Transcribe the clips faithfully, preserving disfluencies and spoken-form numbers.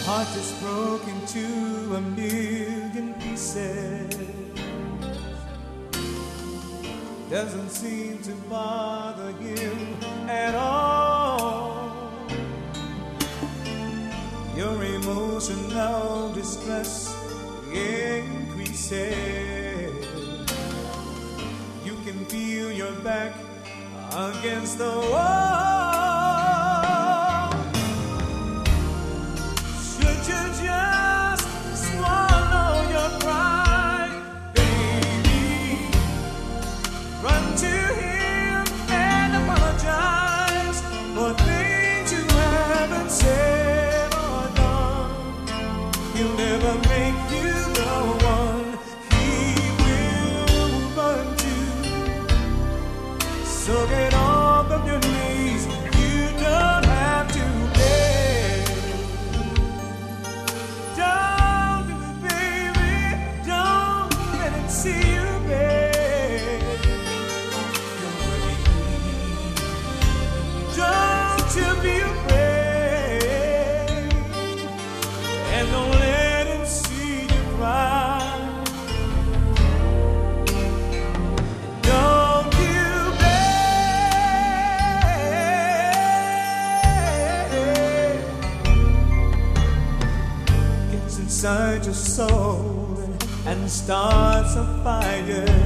heart is broken to a million pieces. Doesn't seem to bother him at all. Your emotional distress increases. You can feel your back against the wall. Should you just swallow your pride, baby? Run to him and apologize for things you haven't said or done. He'll never make you the one he will run to. So get off of your knees. You don't have to beg. Don't do it, baby. Don't let him see you beg. Don't you be afraid, and don't let him see you cry. Don't you beg. Gets inside your soul and starts a fire.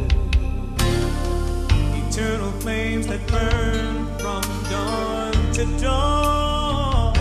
Eternal flames that burn from dawn to dawn.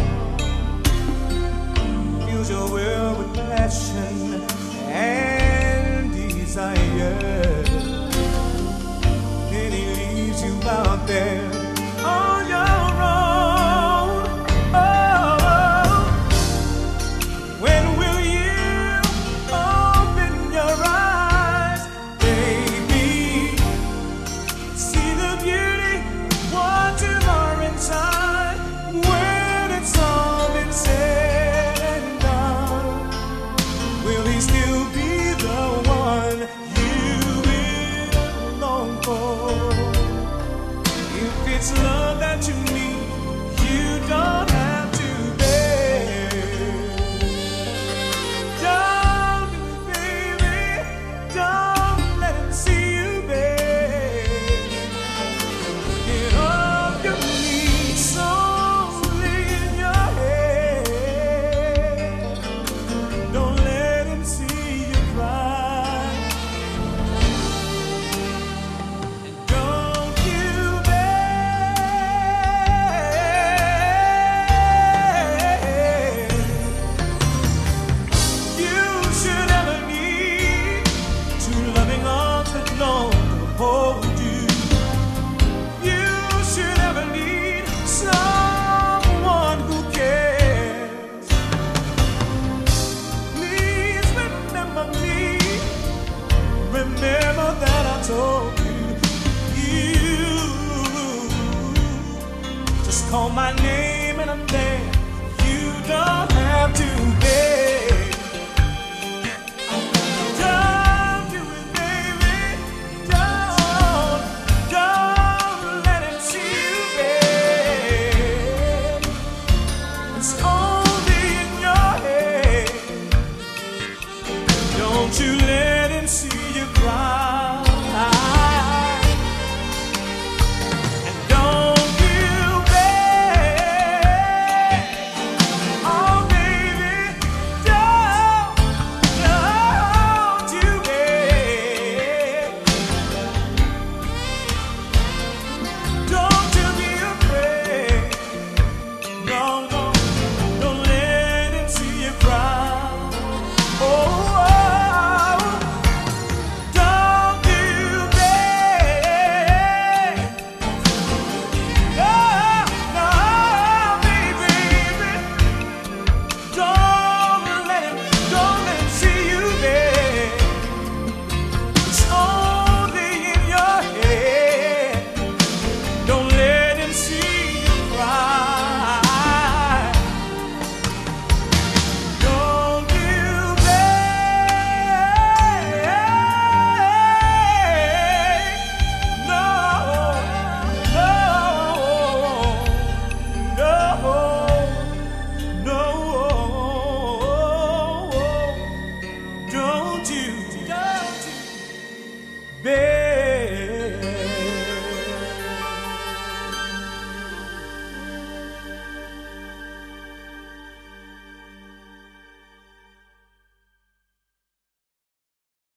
Fills your will with passion and desire. Then he leaves you out there on your own. Oh, when will you open your eyes, baby? See the beauty what you are inside. When it's all been said and done, will he still be the one you will long for? If it's love that you need, you don't have to beg. Don't do it, baby. Don't let him see you beg. Get off your knees, slowly in your head. Don't let him see you cry. And don't you beg. You should ever need two loving arms that long to hold you. You should ever need someone who cares. Please remember me. Remember that I told you. You just call my name and I'm there. You don't have to